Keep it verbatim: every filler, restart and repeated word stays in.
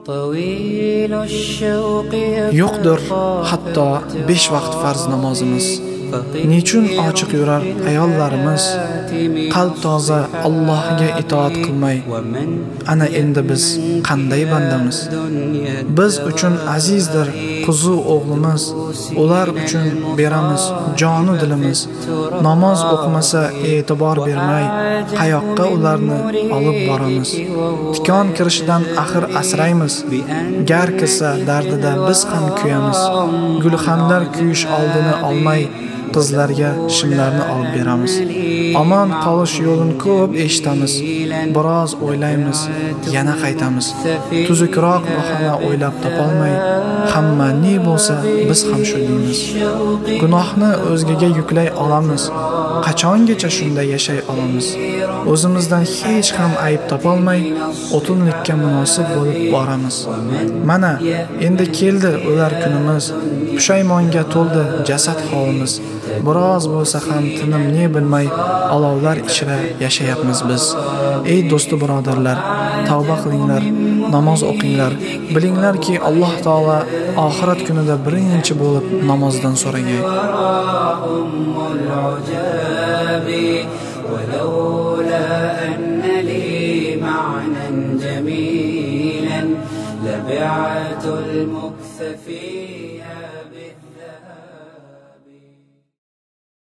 Yo'qdir hatto besh vaqt farz namozimiz. Nechun ochiq yurar ayollarimiz? Qalb toza Allohga itoat qilmay, ana endi biz qanday bandamiz? Biz uchun azizdir quzu o'g'limiz, ular uchun beramiz jonu dilimiz. Namoz o'qimasa e'tibor bermay, qayoqqa ularni olib boramiz? Tikon kirishidan axir asraymiz, gar kirsa dardida biz ham kuyamiz. Gulxanlar kuyish oldini olmay, qizlarga shimlarni olib beramiz. Omon qolish yo'lini ko'p eshitamiz, biroz o'ylaymiz, yana qaytamiz. Tuzukroq bahona o'ylab topolmay, hamma ne bo'lsa biz ham shu deymiz. Gunohni o'zgaga yuklay olamiz, qachongacha shunda yashay olamiz? O'zimizdan hech ham ayb topolmay, o'tinlikka munosib bo'lib boramiz. Mana endi keldi ular kunimiz, pushaymonga to'ldi jasad holimiz. Biroz bo'lsa ham tinim ne bilmay, olovlar ichra yashayapmiz biz. Ey do'sti birodarlar, tavba qilinglar, namoz o'qinglar. Bilinglarki, Alloh taolo oxirat kunida birinchi bo'lib namozdan so'ragay. ولولا أن لي معنى جميلا لبعت المكث في